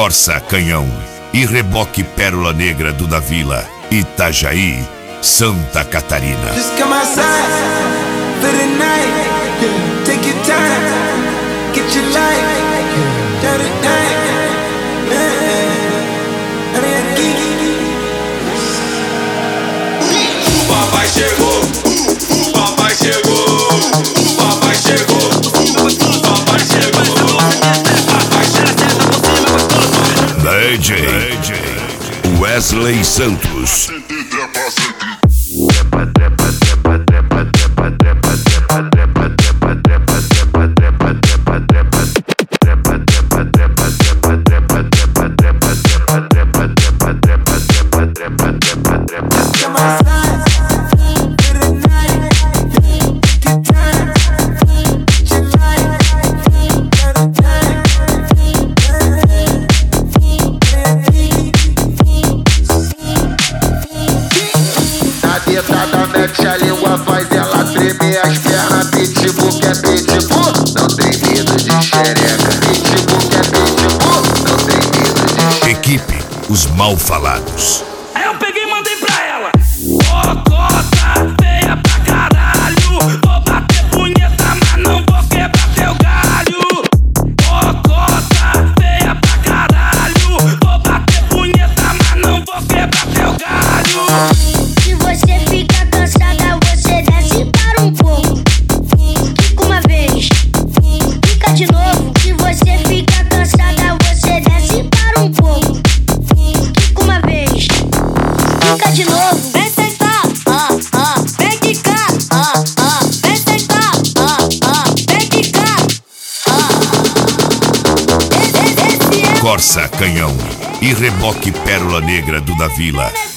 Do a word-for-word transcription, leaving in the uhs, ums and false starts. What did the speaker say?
Corsa Canhão e reboque Pérola Negra do da Vila, Itajaí, Santa Catarina. Just come outside for the night. Take your time, get your life. Dirty night. O papai chegou, o papai chegou, o papai chegou, o papai chegou, o papai chegou. D J Wesley Santos. Mete a língua, faz ela tremer as pernas. Pitbull que é pitbull, não tem medo de xereca. Pitbull que é pitbull, não tem medo de... Equipe Os Mal Falados. Aí eu peguei e mandei pra ela: ô cota, feia pra caralho. Vou bater punheta, mas não vou quebrar teu galho. Ô cota, feia pra caralho. Vou bater punheta, mas não vou quebrar teu galho. Se você fica cansada, você desce para um pouco. Fica uma vez, fica de novo. Se você fica cansada, você desce para um pouco. Fica uma vez, fica de novo. Vem sentar, ah, ah, vem quicar, ah, ah, vem sentar, ah, ah, vem quicar, ah. Esse, esse é Corsa Canhão e reboque Pérola Negra do da Vila,